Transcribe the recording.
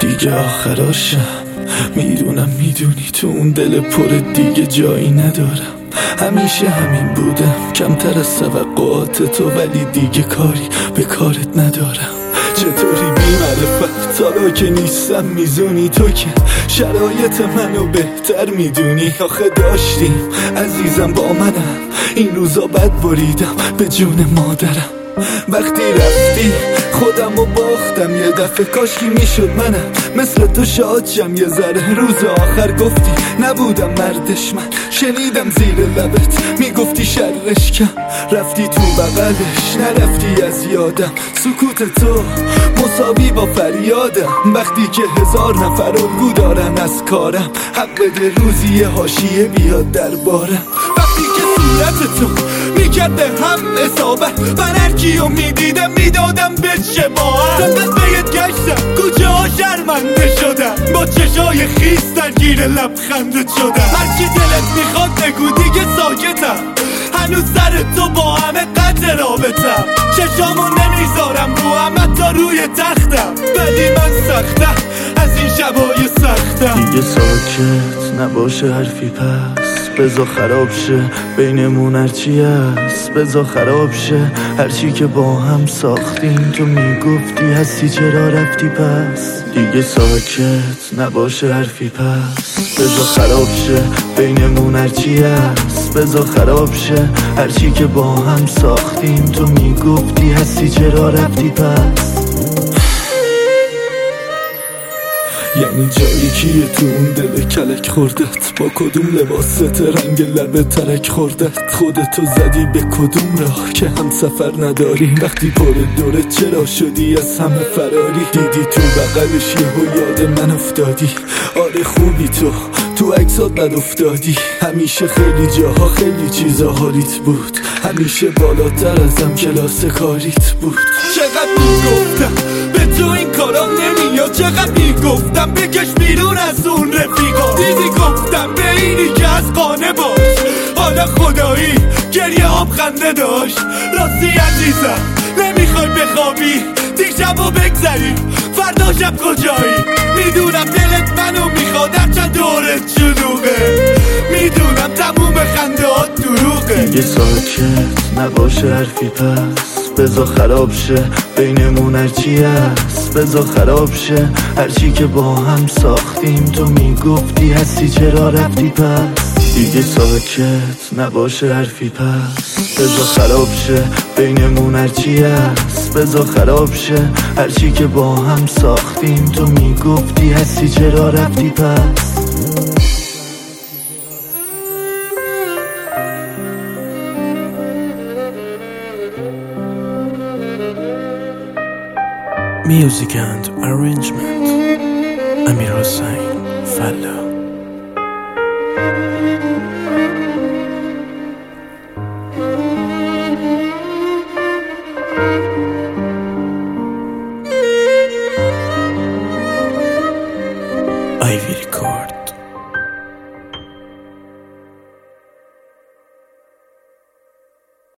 دیگه آخراشم. میدونم میدونی تو اون دل پر دیگه جایی ندارم. همیشه همین بودم، کمتر از توقعات تو، ولی دیگه کاری به کارت ندارم. چطوری بی معرفت حالا که نیستم میزونی تو که شرایط منو بهتر میدونی. آخه داشتیم عزیزم با منم، این روزا بد بریدم به جون مادرم. وقتی رفتی خودم رو باختم یه دفعه، کاشکی میشد منم مثل تو شادشم یه ذره. روز آخر گفتی نبودم مردش، من شنیدم زیر لبت میگفتی شرش کم. رفتی تو بغلش نرفتی از یادم، سکوت تو مساوی با فریادم. وقتی که 1000 نفر الگو دارن از کارم، حق بده روزی حاشیه بیاد دربارم. وقتی که صورت تو میکرده هم اصابت، من هرکیو میدیدم میدادم به شباهت. فقط بهت گشتم کوچه ها شرمنده شدم، با چشای خیس درگیر لبخندت شدم. هرچی دلت میخواد بگو دیگه ساکتم، هنوز سر تو با همه قطع رابطم. چشامو نمیذارم رو همه تا روی تختم، ولی من سختم از این شبای سختم. دیگه ساکت نباشه حرفی پس، بذار خراب شه بینمون هرچی هست. بذار خراب شه هرچی که با هم ساختیم. تو میگفتی هستی چرا رفتی پس. دیگه ساکت نباشه حرفی پس، بذار خراب شه بینمون هرچی هست. بذار خراب شه هرچی که با هم ساختیم. تو میگفتی هستی چرا رفتی پس. یعنی جایی کیه تو اون دل کلک خوردت؟ با کدوم لباست رنگ لب ترک خوردت؟ خودتو زدی به کدوم راه که هم سفر نداری؟ وقتی پر دورت چرا شدی از همه فراری؟ دیدی تو بغلش یهو یاد من افتادی. آره خوبی تو عکسات بد افتادی. همیشه خیلی جاها خیلی چیزا حالیت بود، همیشه بالاتر ازم کلاس کاریت بود. چقدر میگفتم به تو این کارا نمیاد، چقدر میگفتم بکش بیرون از اون رفیقا. دیدی گفتم به اینی که از قانه باش، حالا خدایی گریه آب خنده داشت. راستی عزیزم نمیخوای بخوابی دیشبو بگذری فردا شب کجایی؟ میدونم دلت منو میخواد هرچند دورت شلوغه، میدونم تموم خندهات دروغه. دیگه ساکت نباشه حرفی پس، بذار خراب شه بینمون هرچی هست. بذار خراب شه هرچی که با هم ساختیم. تو میگفتی هستی چرا رفتی پس. دیگه ساکت نباشه حرفی پس، بذار خراب شه بینمون هرچی هست. بذار خراب شه هرچی که با هم ساختیم. تو میگفتی هستی چرا رفتی پس. Music and arrangement Amir Hossain Falla.